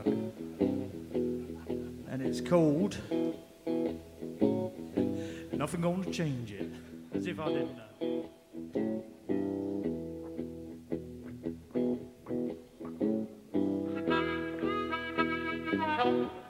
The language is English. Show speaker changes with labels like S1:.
S1: And it's called Nothing Gonna Change It. As if I didn't know.